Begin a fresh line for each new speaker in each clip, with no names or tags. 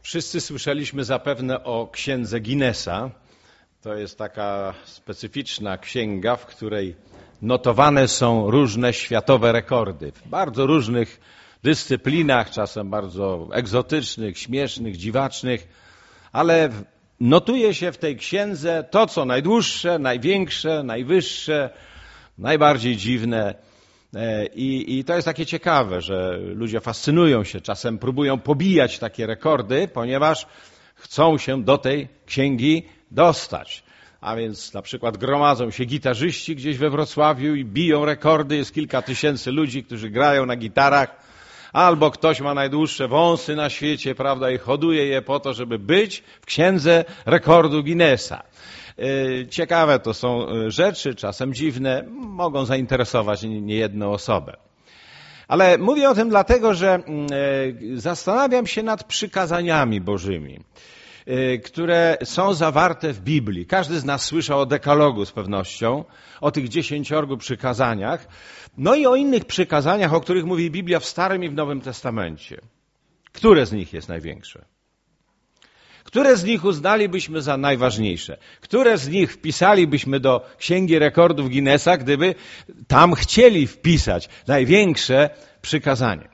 Wszyscy słyszeliśmy zapewne o księdze Guinnessa. To jest taka specyficzna księga, w której notowane są różne światowe rekordy w bardzo różnych dyscyplinach, czasem bardzo egzotycznych, śmiesznych, dziwacznych, ale notuje się w tej księdze to, co najdłuższe, największe, najwyższe, najbardziej dziwne. I to jest takie ciekawe, że ludzie fascynują się, czasem próbują pobijać takie rekordy, ponieważ chcą się do tej księgi dostać. A więc na przykład gromadzą się gitarzyści gdzieś we Wrocławiu i biją rekordy, jest kilka tysięcy ludzi, którzy grają na gitarach, albo ktoś ma najdłuższe wąsy na świecie, prawda, i hoduje je po to, żeby być w księdze rekordu Guinnessa. Ciekawe to są rzeczy, czasem dziwne, mogą zainteresować niejedną osobę. Ale mówię o tym dlatego, że zastanawiam się nad przykazaniami Bożymi, które są zawarte w Biblii. Każdy z nas słyszał o dekalogu z pewnością, o tych 10 przykazaniach, no i o innych przykazaniach, o których mówi Biblia w Starym i w Nowym Testamencie. Które z nich jest największe? Które z nich uznalibyśmy za najważniejsze? Które z nich wpisalibyśmy do Księgi Rekordów Guinnessa, gdyby tam chcieli wpisać największe przykazanie?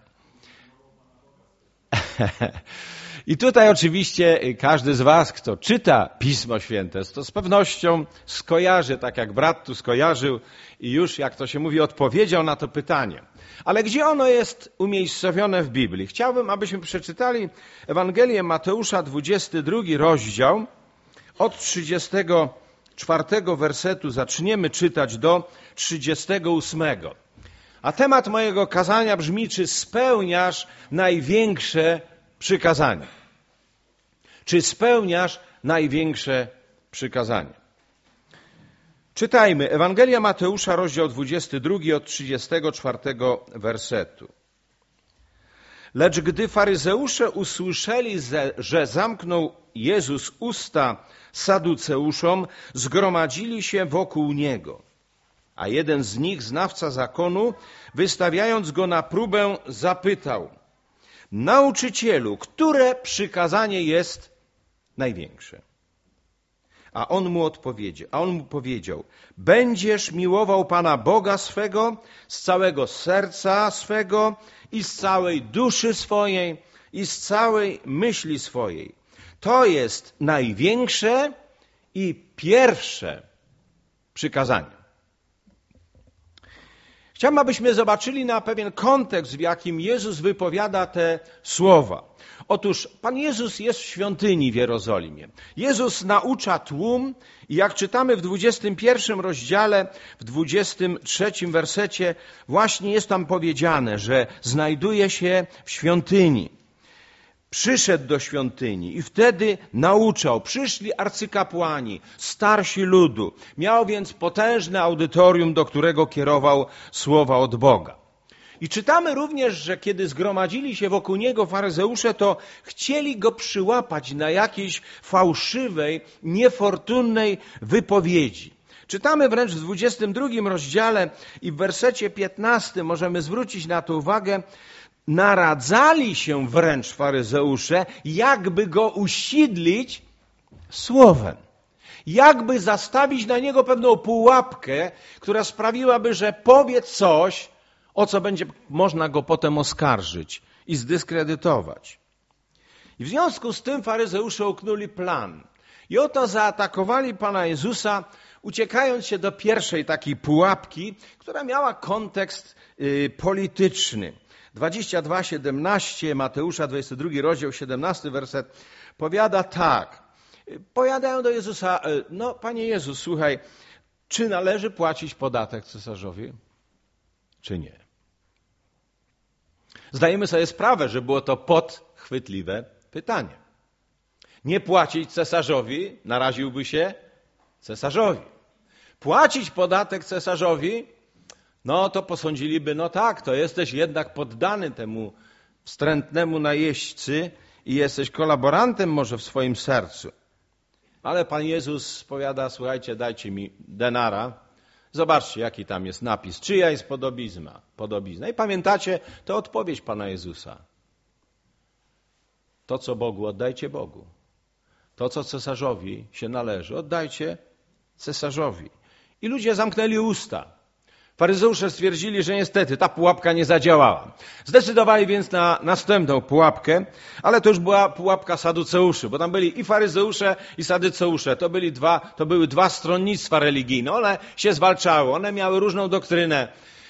I tutaj oczywiście każdy z was, kto czyta Pismo Święte, to z pewnością skojarzy, tak jak brat tu skojarzył i już, jak to się mówi, odpowiedział na to pytanie. Ale gdzie ono jest umiejscowione w Biblii? Chciałbym, abyśmy przeczytali Ewangelię Mateusza, 22 rozdział, od 34 wersetu zaczniemy czytać do 38. A temat mojego kazania brzmi, czy spełniasz największe przykazanie? Czy spełniasz największe przykazanie? Czytajmy. Ewangelia Mateusza, rozdział 22, od 34 wersetu. Lecz gdy faryzeusze usłyszeli, że zamknął Jezus usta saduceuszom, zgromadzili się wokół Niego. A jeden z nich, znawca zakonu, wystawiając Go na próbę, zapytał: Nauczycielu, które przykazanie jest największe? A on mu powiedział: będziesz miłował Pana Boga swego z całego serca swego i z całej duszy swojej i z całej myśli swojej. To jest największe i pierwsze przykazanie. Chciałbym, abyśmy zobaczyli na pewien kontekst, w jakim Jezus wypowiada te słowa. Otóż Pan Jezus jest w świątyni w Jerozolimie. Jezus naucza tłum i jak czytamy w 21 rozdziale, w 23 wersecie, właśnie jest tam powiedziane, że znajduje się w świątyni. Przyszedł do świątyni i wtedy nauczał. Przyszli arcykapłani, starsi ludu. Miał więc potężne audytorium, do którego kierował słowa od Boga. I czytamy również, że kiedy zgromadzili się wokół Niego faryzeusze, to chcieli Go przyłapać na jakiejś fałszywej, niefortunnej wypowiedzi. Czytamy wręcz w 22 rozdziale i w wersecie 15 możemy zwrócić na to uwagę, naradzali się wręcz faryzeusze, jakby Go usidlić słowem. Jakby zastawić na Niego pewną pułapkę, która sprawiłaby, że powie coś, o co będzie można Go potem oskarżyć i zdyskredytować. I w związku z tym faryzeusze uknuli plan. I oto zaatakowali Pana Jezusa, uciekając się do pierwszej takiej pułapki, która miała kontekst polityczny. 22:17, Mateusza 22 rozdział, 17 werset, powiada tak. Powiadają do Jezusa: no Panie Jezus, słuchaj, czy należy płacić podatek cesarzowi, czy nie? Zdajemy sobie sprawę, że było to podchwytliwe pytanie. Nie płacić cesarzowi, naraziłby się cesarzowi. Płacić podatek cesarzowi, no to posądziliby, no tak, to jesteś jednak poddany temu wstrętnemu najeźdźcy i jesteś kolaborantem może w swoim sercu. Ale Pan Jezus powiada: słuchajcie, dajcie mi denara, zobaczcie jaki tam jest napis, czyja jest podobizna. I pamiętacie tę odpowiedź Pana Jezusa. To, co Bogu, oddajcie Bogu. To, co cesarzowi się należy, oddajcie cesarzowi. I ludzie zamknęli usta. Faryzeusze stwierdzili, że niestety ta pułapka nie zadziałała. Zdecydowali więc na następną pułapkę, ale to już była pułapka saduceuszy, bo tam byli i faryzeusze, i saduceusze. To były dwa stronnictwa religijne. One się zwalczały, one miały różną doktrynę,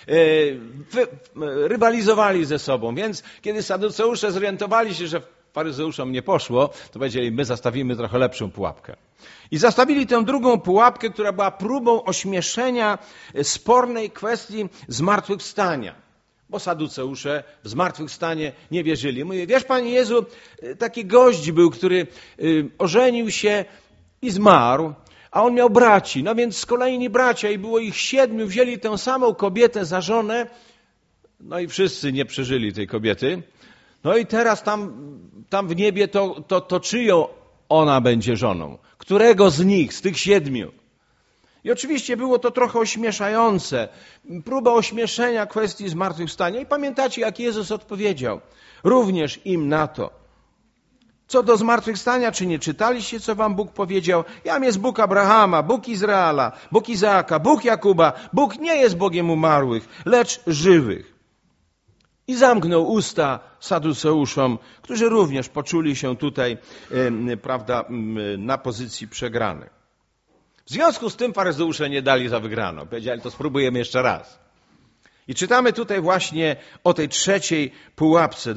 rywalizowali ze sobą. Więc kiedy saduceusze zorientowali się, że faryzeuszom nie poszło, to powiedzieli, my zastawimy trochę lepszą pułapkę. I zastawili tę drugą pułapkę, która była próbą ośmieszenia spornej kwestii zmartwychwstania. Bo saduceusze w zmartwychwstanie nie wierzyli. Mówię, wiesz, Panie Jezu, taki gość był, który ożenił się i zmarł, a on miał braci. No więc kolejni bracia, i było ich 7, wzięli tę samą kobietę za żonę, no i wszyscy nie przeżyli tej kobiety. No i teraz tam w niebie to czyją ona będzie żoną? Którego z nich, z tych 7? I oczywiście było to trochę ośmieszające. Próba ośmieszenia kwestii zmartwychwstania. I pamiętacie, jak Jezus odpowiedział również im na to. Co do zmartwychwstania, czy nie czytaliście, co wam Bóg powiedział? Jam jest Bóg Abrahama, Bóg Izraela, Bóg Izaaka, Bóg Jakuba. Bóg nie jest Bogiem umarłych, lecz żywych. I zamknął usta saduceuszom, którzy również poczuli się tutaj, prawda, na pozycji przegranej. W związku z tym faryzeusze nie dali za wygraną. Powiedzieli, to spróbujemy jeszcze raz. I czytamy tutaj właśnie o tej trzeciej pułapce,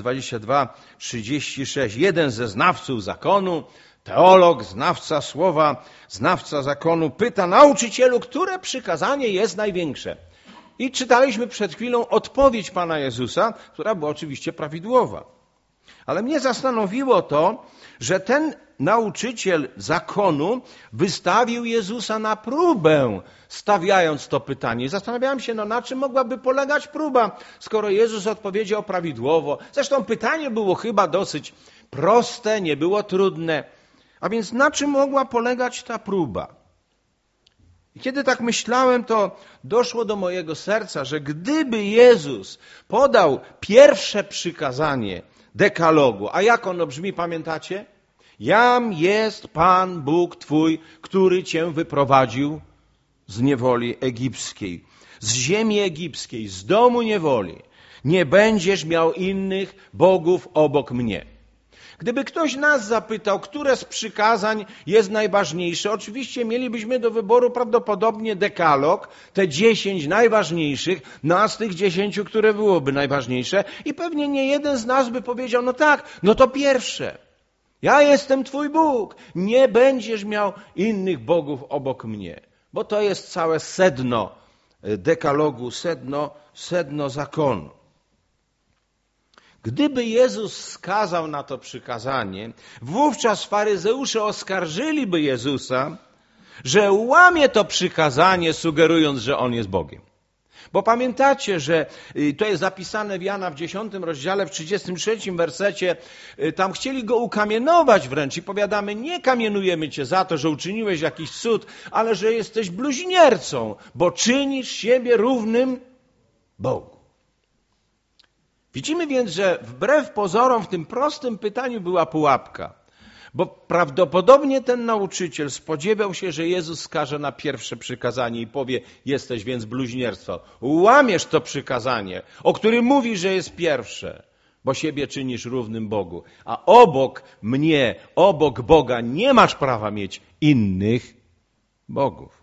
22:36. Jeden ze znawców zakonu, teolog, znawca słowa, znawca zakonu, pyta, nauczycielu, które przykazanie jest największe? I czytaliśmy przed chwilą odpowiedź Pana Jezusa, która była oczywiście prawidłowa. Ale mnie zastanowiło to, że ten nauczyciel zakonu wystawił Jezusa na próbę, stawiając to pytanie. Zastanawiałem się, na czym mogłaby polegać próba, skoro Jezus odpowiedział prawidłowo. Zresztą pytanie było chyba dosyć proste, nie było trudne. A więc na czym mogła polegać ta próba? I kiedy tak myślałem, to doszło do mojego serca, że gdyby Jezus podał pierwsze przykazanie dekalogu, a jak ono brzmi, pamiętacie? Jam jest Pan Bóg Twój, który Cię wyprowadził z niewoli egipskiej, z ziemi egipskiej, z domu niewoli. Nie będziesz miał innych bogów obok mnie. Gdyby ktoś nas zapytał, które z przykazań jest najważniejsze, oczywiście mielibyśmy do wyboru prawdopodobnie dekalog, te 10 najważniejszych, a z tych 10, które byłoby najważniejsze, i pewnie nie jeden z nas by powiedział, no tak, no to pierwsze. Ja jestem Twój Bóg, nie będziesz miał innych bogów obok mnie. Bo to jest całe sedno dekalogu, sedno zakonu. Gdyby Jezus skazał na to przykazanie, wówczas faryzeusze oskarżyliby Jezusa, że łamie to przykazanie, sugerując, że On jest Bogiem. Bo pamiętacie, że to jest zapisane w Jana w 10 rozdziale, w 33 wersecie, tam chcieli Go ukamienować wręcz i powiadamy, nie kamienujemy Cię za to, że uczyniłeś jakiś cud, ale że jesteś bluźniercą, bo czynisz siebie równym Bogu. Widzimy więc, że wbrew pozorom w tym prostym pytaniu była pułapka, bo prawdopodobnie ten nauczyciel spodziewał się, że Jezus skaże na pierwsze przykazanie i powie, jesteś więc bluźnierstwo. Łamiesz to przykazanie, o którym mówi, że jest pierwsze, bo siebie czynisz równym Bogu. A obok mnie, obok Boga nie masz prawa mieć innych bogów.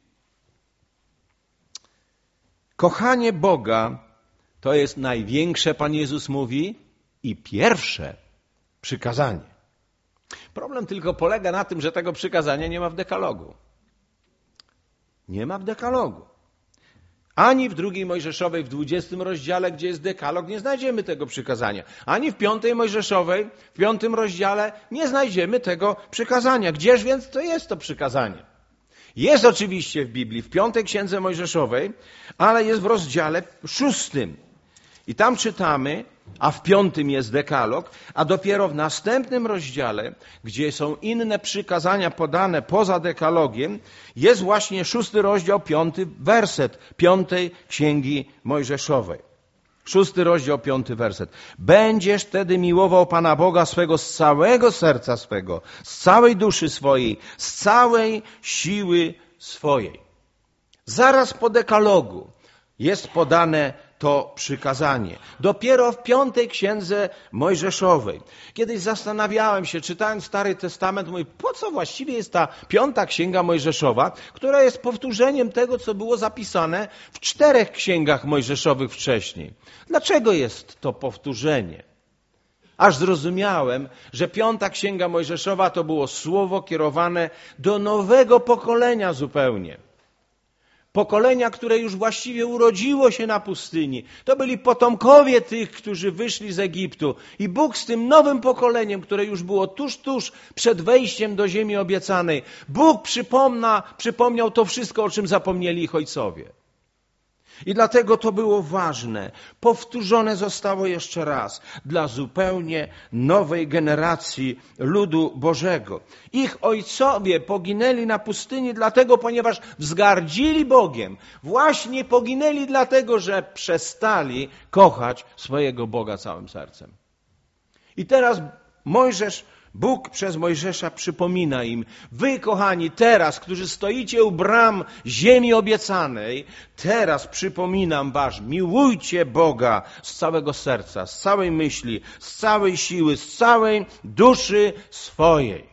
Kochanie Boga to jest największe, Pan Jezus mówi, i pierwsze przykazanie. Problem tylko polega na tym, że tego przykazania nie ma w dekalogu. Nie ma w dekalogu. Ani w 2 Mojżeszowej, w 20 rozdziale, gdzie jest dekalog, nie znajdziemy tego przykazania. Ani w 5 Mojżeszowej, w 5 rozdziale nie znajdziemy tego przykazania. Gdzież więc to jest to przykazanie? Jest oczywiście w Biblii, w 5 Księdze Mojżeszowej, ale jest w rozdziale 6. I tam czytamy, a w 5 jest dekalog, a dopiero w następnym rozdziale, gdzie są inne przykazania podane poza dekalogiem, jest właśnie 6 rozdział, 5 werset 5 Księgi Mojżeszowej. 6 rozdział, 5 werset. Będziesz wtedy miłował Pana Boga swego z całego serca swego, z całej duszy swojej, z całej siły swojej. Zaraz po dekalogu jest podane to przykazanie. Dopiero w 5 księdze Mojżeszowej. Kiedyś zastanawiałem się, czytając Stary Testament, mówię, po co właściwie jest ta 5 księga Mojżeszowa, która jest powtórzeniem tego, co było zapisane w 4 księgach Mojżeszowych wcześniej. Dlaczego jest to powtórzenie? Aż zrozumiałem, że 5 księga Mojżeszowa to było słowo kierowane do nowego pokolenia zupełnie. Pokolenia, które już właściwie urodziło się na pustyni. To byli potomkowie tych, którzy wyszli z Egiptu. I Bóg z tym nowym pokoleniem, które już było tuż przed wejściem do ziemi obiecanej, Bóg przypomniał to wszystko, o czym zapomnieli ich ojcowie. I dlatego to było ważne. Powtórzone zostało jeszcze raz dla zupełnie nowej generacji ludu Bożego. Ich ojcowie poginęli na pustyni dlatego, ponieważ wzgardzili Bogiem. Właśnie poginęli dlatego, że przestali kochać swojego Boga całym sercem. I teraz Bóg przez Mojżesza przypomina im, wy kochani, teraz, którzy stoicie u bram ziemi obiecanej, teraz przypominam was, miłujcie Boga z całego serca, z całej myśli, z całej siły, z całej duszy swojej.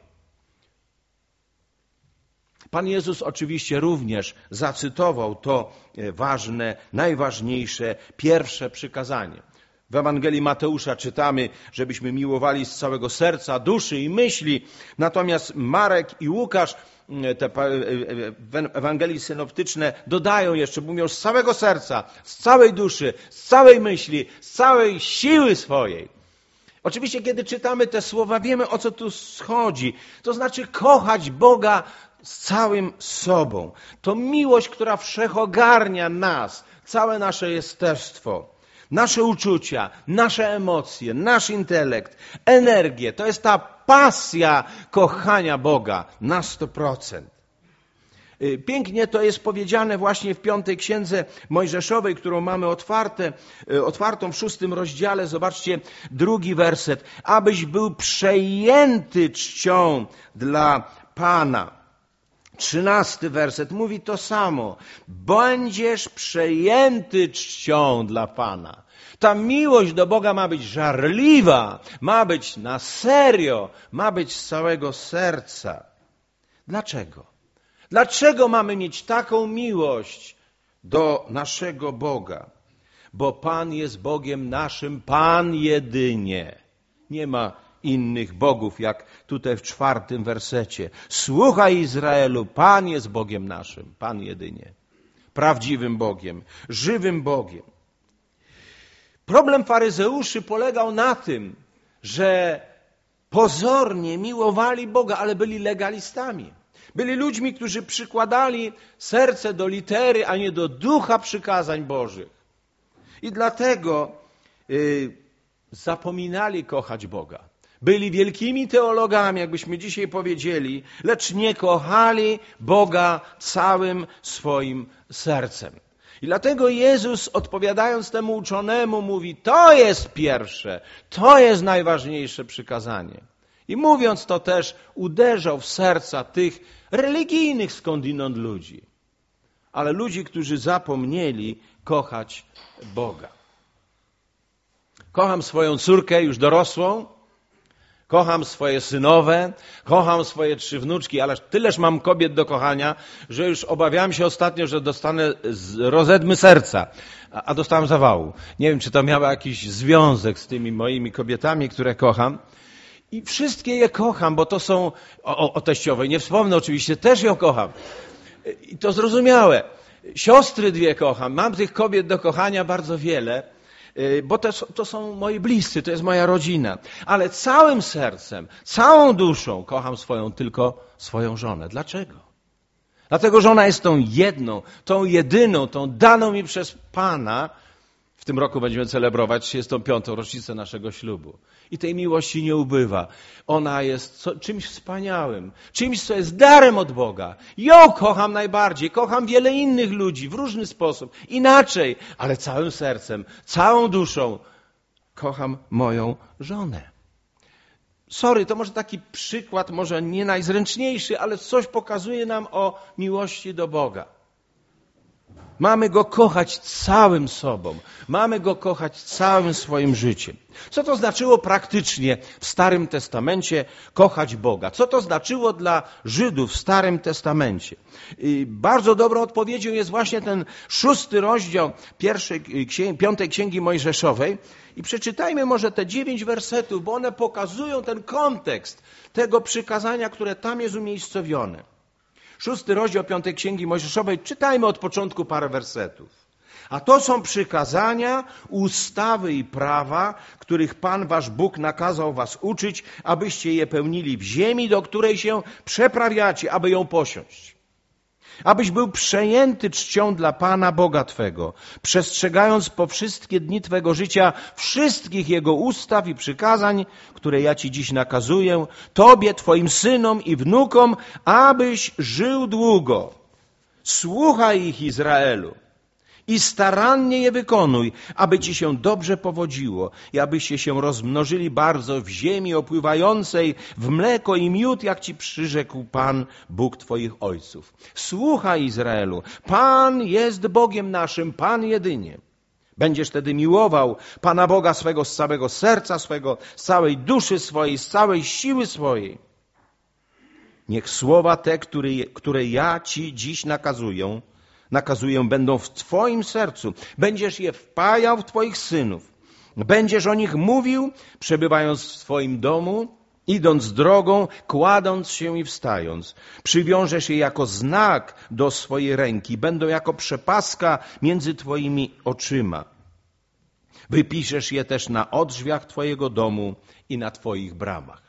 Pan Jezus oczywiście również zacytował to ważne, najważniejsze, pierwsze przykazanie. W Ewangelii Mateusza czytamy, żebyśmy miłowali z całego serca, duszy i myśli. Natomiast Marek i Łukasz, te Ewangelii synoptyczne dodają jeszcze, mówią z całego serca, z całej duszy, z całej myśli, z całej siły swojej. Oczywiście, kiedy czytamy te słowa, wiemy, o co tu chodzi. To znaczy kochać Boga z całym sobą. To miłość, która wszechogarnia nas, całe nasze jestestwo. Nasze uczucia, nasze emocje, nasz intelekt, energię. To jest ta pasja kochania Boga na 100%. Pięknie to jest powiedziane właśnie w 5 księdze Mojżeszowej, którą mamy otwartą w 6 rozdziale. Zobaczcie 2 werset. Abyś był przejęty czcią dla Pana. 13 werset mówi to samo. Będziesz przejęty czcią dla Pana. Ta miłość do Boga ma być żarliwa, ma być na serio, ma być z całego serca. Dlaczego? Dlaczego mamy mieć taką miłość do naszego Boga? Bo Pan jest Bogiem naszym, Pan jedynie. Nie ma innych bogów, jak tutaj w 4 wersecie. Słuchaj Izraelu, Pan jest Bogiem naszym, Pan jedynie. Prawdziwym Bogiem, żywym Bogiem. Problem faryzeuszy polegał na tym, że pozornie miłowali Boga, ale byli legalistami. Byli ludźmi, którzy przykładali serce do litery, a nie do ducha przykazań Bożych. I dlatego zapominali kochać Boga. Byli wielkimi teologami, jakbyśmy dzisiaj powiedzieli, lecz nie kochali Boga całym swoim sercem. I dlatego Jezus, odpowiadając temu uczonemu, mówi, to jest pierwsze, to jest najważniejsze przykazanie. I mówiąc to też uderzał w serca tych religijnych skądinąd ludzi. Ale ludzi, którzy zapomnieli kochać Boga. Kocham swoją córkę już dorosłą, kocham swoje synowe, kocham swoje 3 wnuczki, ale tyleż mam kobiet do kochania, że już obawiałem się ostatnio, że dostanę rozedmy serca, a dostałem zawału. Nie wiem, czy to miało jakiś związek z tymi moimi kobietami, które kocham. I wszystkie je kocham, bo to są, o teściowej nie wspomnę oczywiście, też ją kocham. I to zrozumiałe. Siostry 2 kocham, mam tych kobiet do kochania bardzo wiele, bo to są moi bliscy, to jest moja rodzina. Ale całym sercem, całą duszą kocham tylko swoją żonę. Dlaczego? Dlatego, że ona jest tą jedną, tą jedyną, tą daną mi przez Pana W tym roku będziemy celebrować 35. rocznicę naszego ślubu. I tej miłości nie ubywa. Ona jest czymś wspaniałym, czymś, co jest darem od Boga. Ją kocham najbardziej, kocham wiele innych ludzi w różny sposób, inaczej, ale całym sercem, całą duszą kocham moją żonę. Sorry, to może taki przykład, może nie najzręczniejszy, ale coś pokazuje nam o miłości do Boga. Mamy Go kochać całym sobą. Mamy Go kochać całym swoim życiem. Co to znaczyło praktycznie w Starym Testamencie kochać Boga? Co to znaczyło dla Żydów w Starym Testamencie? Bardzo dobrą odpowiedzią jest właśnie ten 6 rozdział 5 Księgi Mojżeszowej. I przeczytajmy może te 9 wersetów, bo one pokazują ten kontekst tego przykazania, które tam jest umiejscowione. 6 rozdział 5 Księgi Mojżeszowej, czytajmy od początku parę wersetów. A to są przykazania, ustawy i prawa, których Pan wasz Bóg nakazał was uczyć, abyście je pełnili w ziemi, do której się przeprawiacie, aby ją posiąść. Abyś był przejęty czcią dla Pana Boga Twego, przestrzegając po wszystkie dni Twego życia wszystkich Jego ustaw i przykazań, które ja Ci dziś nakazuję, Tobie, Twoim synom i wnukom, abyś żył długo. Słuchaj ich, Izraelu, i starannie je wykonuj, aby Ci się dobrze powodziło i abyście się rozmnożyli bardzo w ziemi opływającej w mleko i miód, jak Ci przyrzekł Pan, Bóg Twoich ojców. Słuchaj, Izraelu, Pan jest Bogiem naszym, Pan jedynie. Będziesz wtedy miłował Pana Boga swego z całego serca swego, z całej duszy swojej, z całej siły swojej. Niech słowa te, które ja Ci dziś nakazuję, będą w Twoim sercu. Będziesz je wpajał w Twoich synów. Będziesz o nich mówił, przebywając w Twoim domu, idąc drogą, kładąc się i wstając. Przywiążesz je jako znak do swojej ręki. Będą jako przepaska między Twoimi oczyma. Wypiszesz je też na odrzwiach Twojego domu i na Twoich bramach.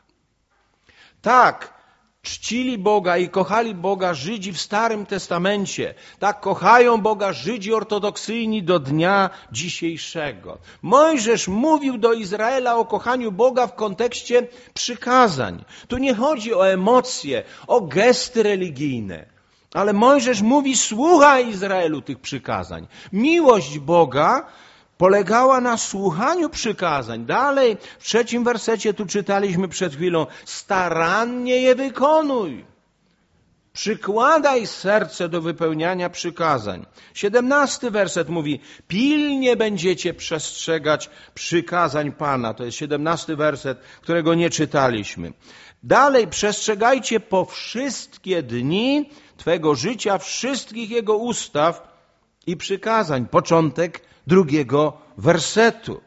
Tak, czcili Boga i kochali Boga Żydzi w Starym Testamencie. Tak kochają Boga Żydzi ortodoksyjni do dnia dzisiejszego. Mojżesz mówił do Izraela o kochaniu Boga w kontekście przykazań. Tu nie chodzi o emocje, o gesty religijne. Ale Mojżesz mówi, słuchaj Izraelu tych przykazań. Miłość Boga polegała na słuchaniu przykazań. Dalej, w 3 wersecie tu czytaliśmy przed chwilą, starannie je wykonuj. Przykładaj serce do wypełniania przykazań. 17 werset mówi, pilnie będziecie przestrzegać przykazań Pana. To jest 17 werset, którego nie czytaliśmy. Dalej, przestrzegajcie po wszystkie dni Twego życia wszystkich Jego ustaw i przykazań. Początek 2 wersetu.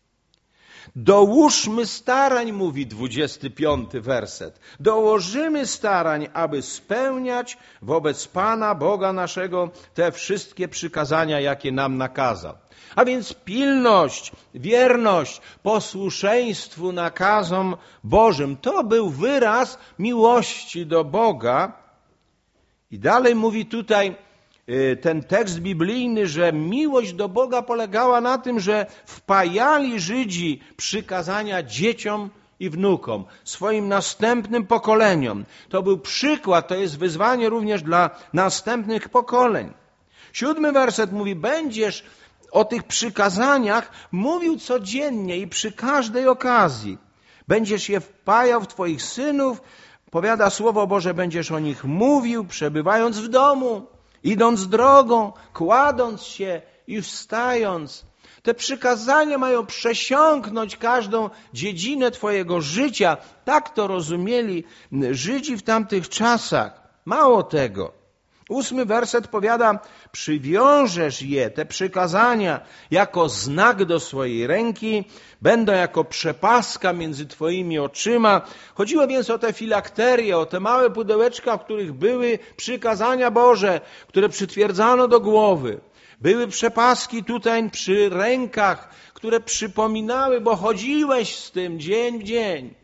Dołóżmy starań, mówi 25 werset. Dołożymy starań, aby spełniać wobec Pana, Boga naszego, te wszystkie przykazania, jakie nam nakazał. A więc pilność, wierność, posłuszeństwu nakazom Bożym. To był wyraz miłości do Boga. I dalej mówi tutaj ten tekst biblijny, że miłość do Boga polegała na tym, że wpajali Żydzi przykazania dzieciom i wnukom, swoim następnym pokoleniom. To był przykład, to jest wyzwanie również dla następnych pokoleń. 7 werset mówi, będziesz o tych przykazaniach mówił codziennie i przy każdej okazji. Będziesz je wpajał w Twoich synów, powiada Słowo Boże, będziesz o nich mówił, przebywając w domu, idąc drogą, kładąc się i wstając. Te przykazania mają przesiąknąć każdą dziedzinę Twojego życia. Tak to rozumieli Żydzi w tamtych czasach. Mało tego. 8 werset powiada, przywiążesz je, te przykazania, jako znak do swojej ręki, będą jako przepaska między Twoimi oczyma. Chodziło więc o te filakterie, o te małe pudełeczka, w których były przykazania Boże, które przytwierdzano do głowy. Były przepaski tutaj przy rękach, które przypominały, bo chodziłeś z tym dzień w dzień.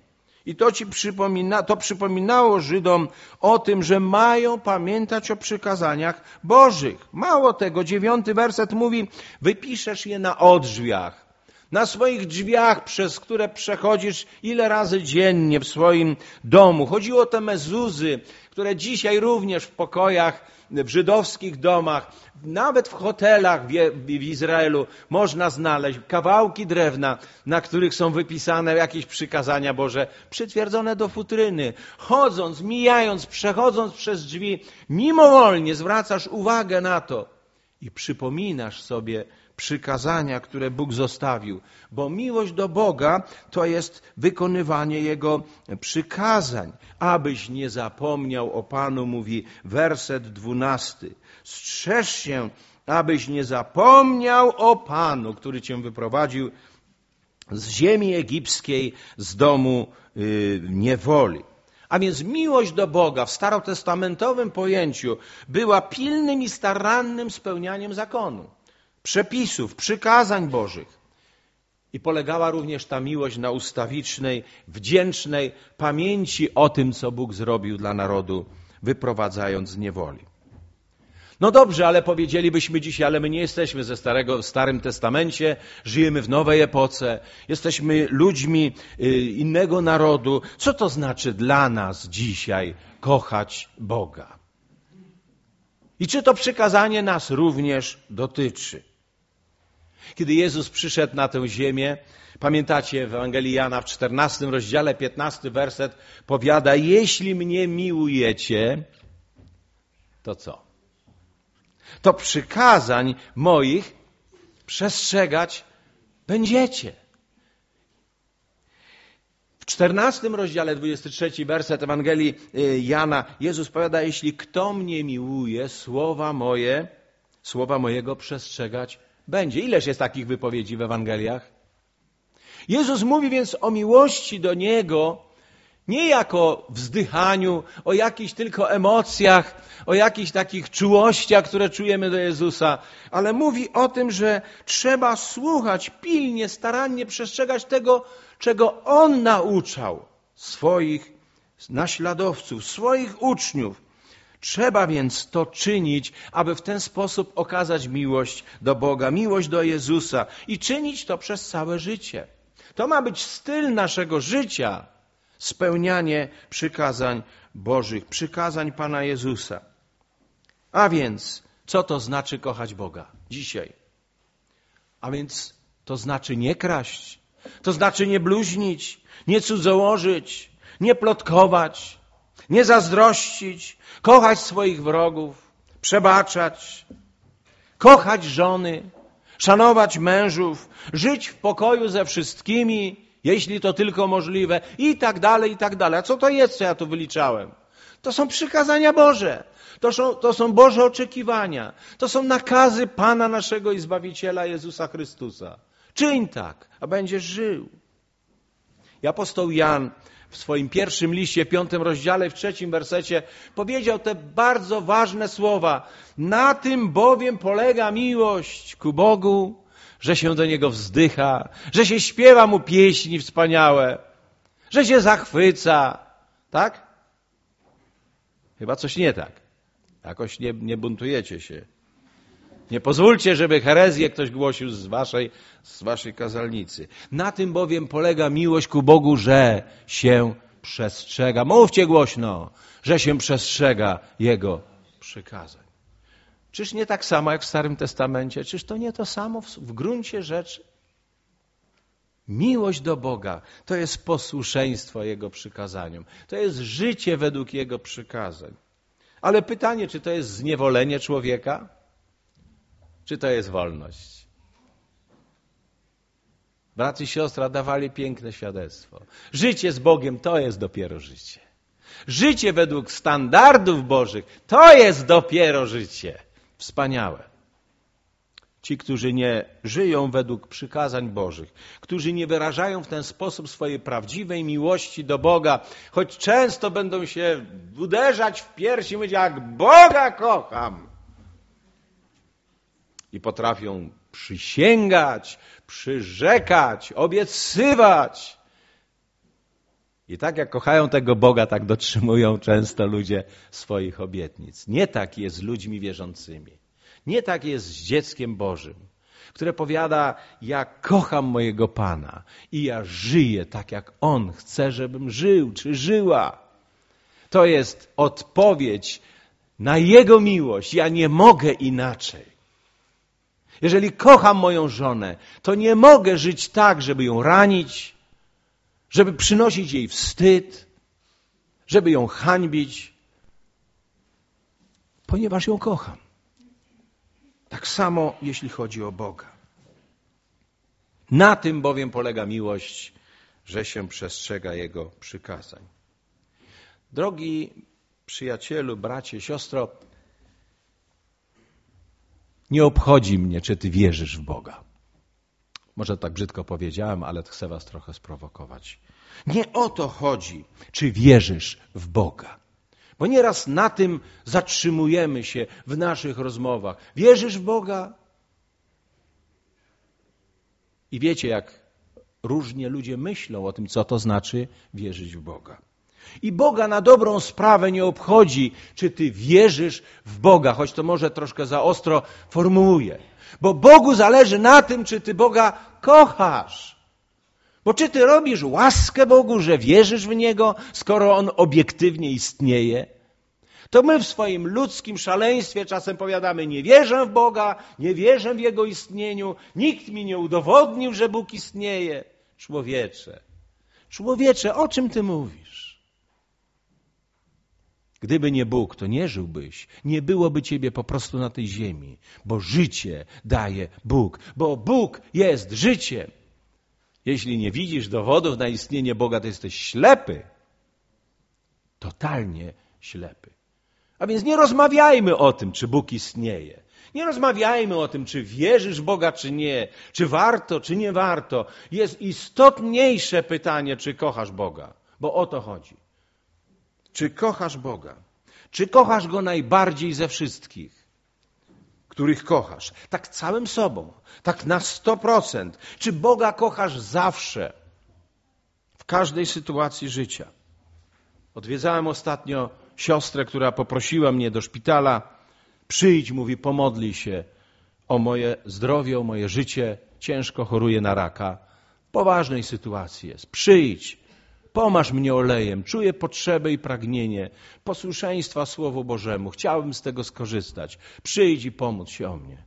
I to przypominało Żydom o tym, że mają pamiętać o przykazaniach Bożych. Mało tego, 9 werset mówi, wypiszesz je na odrzwiach, na swoich drzwiach, przez które przechodzisz ile razy dziennie w swoim domu. Chodziło o te mezuzy, które dzisiaj również w pokojach, w żydowskich domach, nawet w hotelach w Izraelu można znaleźć kawałki drewna, na których są wypisane jakieś przykazania Boże, przytwierdzone do futryny. Chodząc, mijając, przechodząc przez drzwi, mimowolnie zwracasz uwagę na to i przypominasz sobie przykazania, które Bóg zostawił. Bo miłość do Boga to jest wykonywanie Jego przykazań. Abyś nie zapomniał o Panu, mówi werset 12. Strzeż się, abyś nie zapomniał o Panu, który cię wyprowadził z ziemi egipskiej, z domu niewoli. A więc miłość do Boga w starotestamentowym pojęciu była pilnym i starannym spełnianiem zakonu, przepisów, przykazań Bożych. I polegała również ta miłość na ustawicznej, wdzięcznej pamięci o tym, co Bóg zrobił dla narodu, wyprowadzając z niewoli. No dobrze, ale powiedzielibyśmy dzisiaj, ale my nie jesteśmy w Starym Testamencie, żyjemy w nowej epoce, jesteśmy ludźmi innego narodu. Co to znaczy dla nas dzisiaj kochać Boga? I czy to przykazanie nas również dotyczy? Kiedy Jezus przyszedł na tę ziemię, pamiętacie w Ewangelii Jana w 14 rozdziale, 15 werset powiada, jeśli mnie miłujecie, to co? To przykazań moich przestrzegać będziecie. W 14 rozdziale, 23 werset Ewangelii Jana, Jezus powiada, jeśli kto mnie miłuje, słowa mojego przestrzegać będzie. Ileż jest takich wypowiedzi w Ewangeliach? Jezus mówi więc o miłości do Niego nie jako wzdychaniu, o jakichś tylko emocjach, o jakichś takich czułościach, które czujemy do Jezusa, ale mówi o tym, że trzeba słuchać pilnie, starannie przestrzegać tego, czego On nauczał swoich naśladowców, swoich uczniów. Trzeba więc to czynić, aby w ten sposób okazać miłość do Boga, miłość do Jezusa i czynić to przez całe życie. To ma być styl naszego życia, spełnianie przykazań Bożych, przykazań Pana Jezusa. A więc, co to znaczy kochać Boga dzisiaj? A więc to znaczy nie kraść, to znaczy nie bluźnić, nie cudzołożyć, nie plotkować, nie zazdrościć, kochać swoich wrogów, przebaczać, kochać żony, szanować mężów, żyć w pokoju ze wszystkimi, jeśli to tylko możliwe, i tak dalej, i tak dalej. A co to jest, co ja tu wyliczałem? To są przykazania Boże. To są Boże oczekiwania. To są nakazy Pana naszego i Zbawiciela Jezusa Chrystusa. Czyń tak, a będziesz żył. I apostoł Jan w swoim pierwszym liście, 5 rozdziale, w 3 wersecie powiedział te bardzo ważne słowa. Na tym bowiem polega miłość ku Bogu, że się do Niego wzdycha, że się śpiewa Mu pieśni wspaniałe, że się zachwyca. Tak? Chyba coś nie tak. Jakoś nie buntujecie się. Nie pozwólcie, żeby herezję ktoś głosił z waszej kazalnicy. Na tym bowiem polega miłość ku Bogu, że się przestrzega. Mówcie głośno, że się przestrzega Jego przykazań. Czyż nie tak samo jak w Starym Testamencie? Czyż to nie to samo w gruncie rzeczy? Miłość do Boga to jest posłuszeństwo Jego przykazaniom. To jest życie według Jego przykazań. Ale pytanie, czy to jest zniewolenie człowieka? Czy to jest wolność? Brat i siostra dawali piękne świadectwo. Życie z Bogiem to jest dopiero życie. Życie według standardów Bożych to jest dopiero życie. Wspaniałe. Ci, którzy nie żyją według przykazań Bożych, którzy nie wyrażają w ten sposób swojej prawdziwej miłości do Boga, choć często będą się uderzać w piersi i mówić, jak Boga kocham. I potrafią przysięgać, przyrzekać, obiecywać.
I tak jak kochają tego Boga, tak dotrzymują często ludzie swoich obietnic. Nie tak jest z ludźmi wierzącymi. Nie tak jest z dzieckiem Bożym, które powiada, ja kocham mojego Pana i ja żyję tak, jak On chce, żebym żył czy żyła. To jest odpowiedź na Jego miłość. Ja nie mogę inaczej. Jeżeli kocham moją żonę, to nie mogę żyć tak, żeby ją ranić, żeby przynosić jej wstyd, żeby ją hańbić, ponieważ ją kocham. Tak samo, jeśli chodzi o Boga. Na tym bowiem polega miłość, że się przestrzega Jego przykazań. Drogi przyjacielu, bracie, siostro, nie obchodzi mnie, czy ty wierzysz w Boga. Może tak brzydko powiedziałem, ale chcę was trochę sprowokować. Nie o to chodzi, czy wierzysz w Boga. Bo nieraz na tym zatrzymujemy się w naszych rozmowach. Wierzysz w Boga? I wiecie, jak różnie ludzie myślą o tym, co to znaczy wierzyć w Boga. I Boga na dobrą sprawę nie obchodzi, czy ty wierzysz w Boga, choć to może troszkę za ostro formułuję. Bo Bogu zależy na tym, czy ty Boga kochasz. Bo czy ty robisz łaskę Bogu, że wierzysz w Niego, skoro On obiektywnie istnieje? To my w swoim ludzkim szaleństwie czasem powiadamy, nie wierzę w Boga, nie wierzę w Jego istnieniu, nikt mi nie udowodnił, że Bóg istnieje. Człowiecze, o czym ty mówisz? Gdyby nie Bóg, to nie żyłbyś, nie byłoby ciebie po prostu na tej ziemi, bo życie daje Bóg, bo Bóg jest życiem. Jeśli nie widzisz dowodów na istnienie Boga, to jesteś ślepy, totalnie ślepy. A więc nie rozmawiajmy o tym, czy Bóg istnieje. Nie rozmawiajmy o tym, czy wierzysz w Boga, czy nie, czy warto, czy nie warto. Jest istotniejsze pytanie, czy kochasz Boga, bo o to chodzi. Czy kochasz Boga? Czy kochasz Go najbardziej ze wszystkich, których kochasz? Tak całym sobą, tak na 100%. Czy Boga kochasz zawsze, w każdej sytuacji życia? Odwiedzałem ostatnio siostrę, która poprosiła mnie do szpitala. Przyjdź, mówi, pomodlij się o moje zdrowie, o moje życie. Ciężko choruję na raka. W poważnej sytuacji jest. Przyjdź. Pomaż mnie olejem, czuję potrzebę i pragnienie posłuszeństwa Słowu Bożemu. Chciałbym z tego skorzystać. Przyjdź i pomódl się o mnie.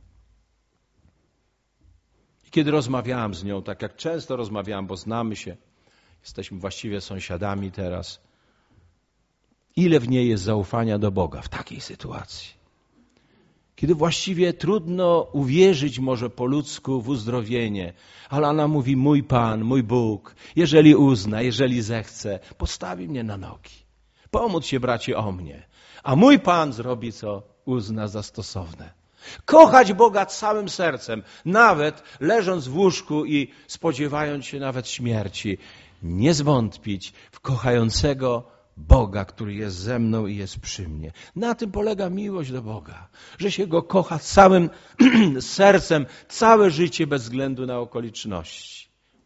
I kiedy rozmawiałam z nią, tak jak często rozmawiałam, bo znamy się, jesteśmy właściwie sąsiadami teraz, ile w niej jest zaufania do Boga w takiej sytuacji? Kiedy właściwie trudno uwierzyć może po ludzku w uzdrowienie, ale ona mówi, mój Pan, mój Bóg, jeżeli uzna, jeżeli zechce, postawi mnie na nogi. Pomódl się, bracie, o mnie. A mój Pan zrobi, co uzna za stosowne. Kochać Boga całym sercem, nawet leżąc w łóżku i spodziewając się nawet śmierci. Nie zwątpić w kochającego Boga, który jest ze mną i jest przy mnie. Na tym polega miłość do Boga, że się Go kocha całym sercem, całe życie bez względu na okoliczności.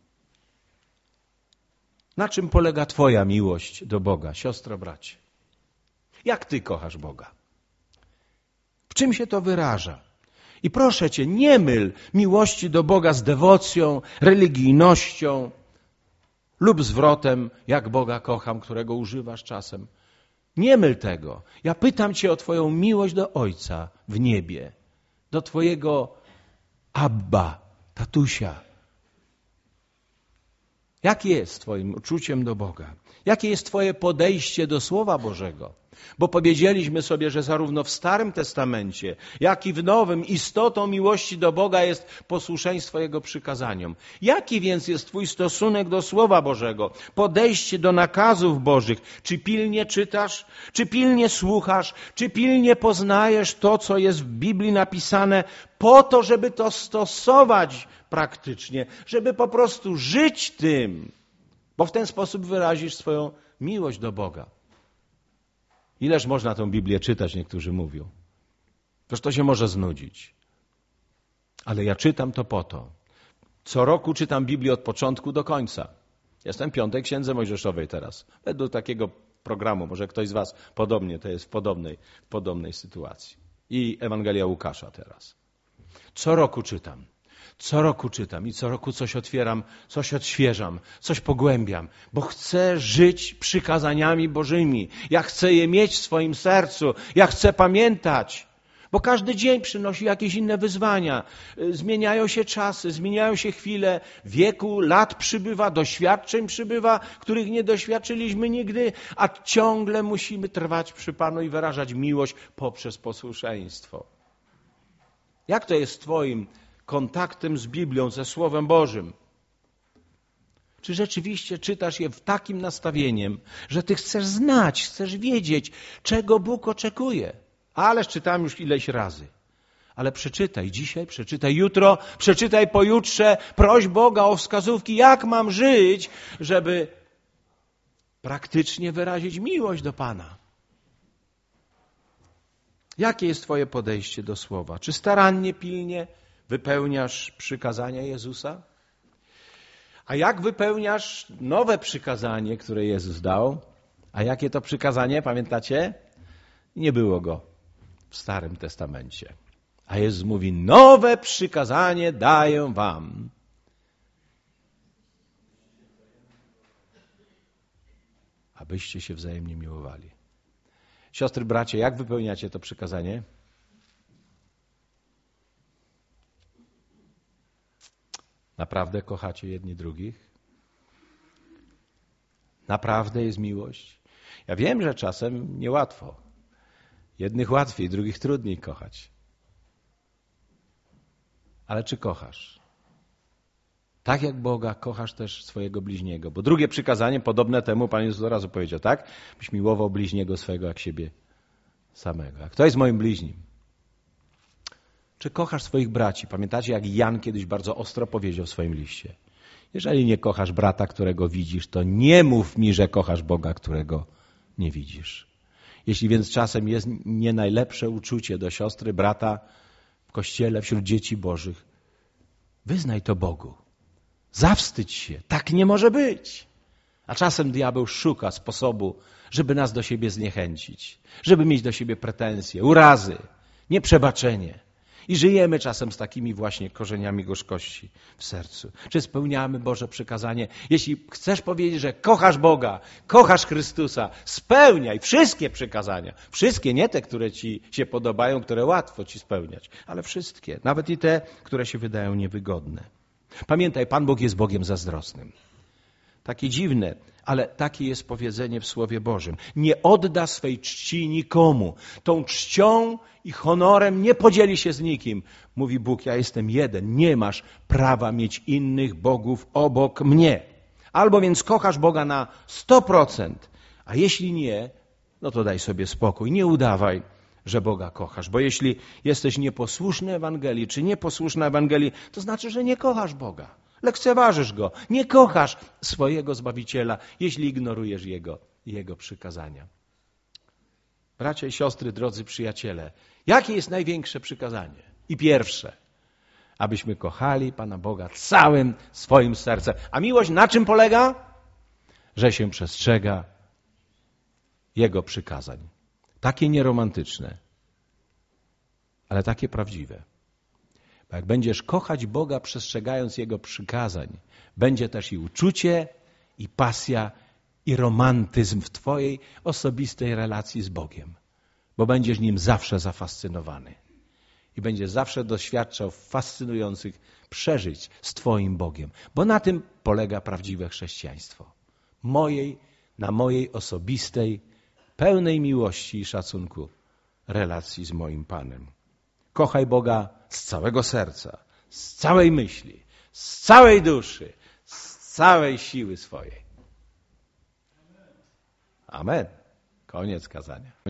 Na czym polega twoja miłość do Boga, siostro, bracie? Jak ty kochasz Boga? W czym się to wyraża? I proszę cię, nie myl miłości do Boga z dewocją, religijnością, lub zwrotem, jak Boga kocham, którego używasz czasem. Nie myl tego. Ja pytam cię o twoją miłość do Ojca w niebie, do twojego Abba, tatusia. Jakie jest twoim uczuciem do Boga? Jakie jest twoje podejście do Słowa Bożego? Bo powiedzieliśmy sobie, że zarówno w Starym Testamencie, jak i w Nowym istotą miłości do Boga jest posłuszeństwo Jego przykazaniom. Jaki więc jest twój stosunek do Słowa Bożego? Podejście do nakazów Bożych. Czy pilnie czytasz? Czy pilnie słuchasz? Czy pilnie poznajesz to, co jest w Biblii napisane po to, żeby to stosować praktycznie, żeby po prostu żyć tym, bo w ten sposób wyrazisz swoją miłość do Boga. Ileż można tę Biblię czytać, niektórzy mówią. Przecież to się może znudzić. Ale ja czytam to po to. Co roku czytam Biblię od początku do końca. Jestem w 5. Księdze Mojżeszowej teraz. Według takiego programu, może ktoś z was podobnie, to jest w podobnej sytuacji. I Ewangelia Łukasza teraz. Co roku czytam i co roku coś otwieram, coś odświeżam, coś pogłębiam, bo chcę żyć przykazaniami Bożymi. Ja chcę je mieć w swoim sercu, ja chcę pamiętać, bo każdy dzień przynosi jakieś inne wyzwania. Zmieniają się czasy, zmieniają się chwile, wieku, lat przybywa, doświadczeń przybywa, których nie doświadczyliśmy nigdy, a ciągle musimy trwać przy Panu i wyrażać miłość poprzez posłuszeństwo. Jak to jest z twoim kontaktem z Biblią, ze Słowem Bożym? Czy rzeczywiście czytasz je w takim nastawieniem, że ty chcesz znać, chcesz wiedzieć, czego Bóg oczekuje? Ależ czytam już ileś razy. Ale przeczytaj dzisiaj, przeczytaj jutro, przeczytaj pojutrze. Proś Boga o wskazówki, jak mam żyć, żeby praktycznie wyrazić miłość do Pana. Jakie jest twoje podejście do Słowa? Czy starannie, pilnie wypełniasz przykazania Jezusa? A jak wypełniasz nowe przykazanie, które Jezus dał? A jakie to przykazanie, pamiętacie? Nie było go w Starym Testamencie. A Jezus mówi, nowe przykazanie daję wam. Abyście się wzajemnie miłowali. Siostry, bracie, jak wypełniacie to przykazanie? Naprawdę kochacie jedni drugich? Naprawdę jest miłość? Ja wiem, że czasem niełatwo. Jednych łatwiej, drugich trudniej kochać. Ale czy kochasz? Tak jak Boga, kochasz też swojego bliźniego. Bo drugie przykazanie, podobne temu, Pan Jezus od razu powiedział, tak? Byś miłował bliźniego swego jak siebie samego. A kto jest moim bliźnim? Czy kochasz swoich braci? Pamiętacie, jak Jan kiedyś bardzo ostro powiedział w swoim liście? Jeżeli nie kochasz brata, którego widzisz, to nie mów mi, że kochasz Boga, którego nie widzisz. Jeśli więc czasem jest nie najlepsze uczucie do siostry, brata w kościele, wśród dzieci Bożych, wyznaj to Bogu. Zawstydź się. Tak nie może być. A czasem diabeł szuka sposobu, żeby nas do siebie zniechęcić, żeby mieć do siebie pretensje, urazy, nieprzebaczenie. I żyjemy czasem z takimi właśnie korzeniami gorzkości w sercu. Czy spełniamy Boże przykazanie? Jeśli chcesz powiedzieć, że kochasz Boga, kochasz Chrystusa, spełniaj wszystkie przykazania. Wszystkie, nie te, które ci się podobają, które łatwo ci spełniać, ale wszystkie. Nawet i te, które się wydają niewygodne. Pamiętaj, Pan Bóg jest Bogiem zazdrosnym. Takie dziwne, ale takie jest powiedzenie w Słowie Bożym. Nie odda swej czci nikomu. Tą czcią i honorem nie podzieli się z nikim. Mówi Bóg, ja jestem jeden. Nie masz prawa mieć innych bogów obok mnie. Albo więc kochasz Boga na 100%, a jeśli nie, no to daj sobie spokój. Nie udawaj, że Boga kochasz. Bo jeśli jesteś nieposłuszny Ewangelii, czy nieposłuszna Ewangelii, to znaczy, że nie kochasz Boga. Lekceważysz Go. Nie kochasz swojego Zbawiciela, jeśli ignorujesz Jego przykazania. Bracia i siostry, drodzy przyjaciele, jakie jest największe przykazanie? I pierwsze, abyśmy kochali Pana Boga całym swoim sercem. A miłość na czym polega? Że się przestrzega Jego przykazań. Takie nieromantyczne, ale takie prawdziwe. Bo jak będziesz kochać Boga, przestrzegając Jego przykazań, będzie też i uczucie, i pasja, i romantyzm w twojej osobistej relacji z Bogiem. Bo będziesz Nim zawsze zafascynowany. I będziesz zawsze doświadczał fascynujących przeżyć z twoim Bogiem. Bo na tym polega prawdziwe chrześcijaństwo. Na mojej osobistej, pełnej miłości i szacunku relacji z moim Panem. Kochaj Boga z całego serca, z całej myśli, z całej duszy, z całej siły swojej. Amen. Koniec kazania.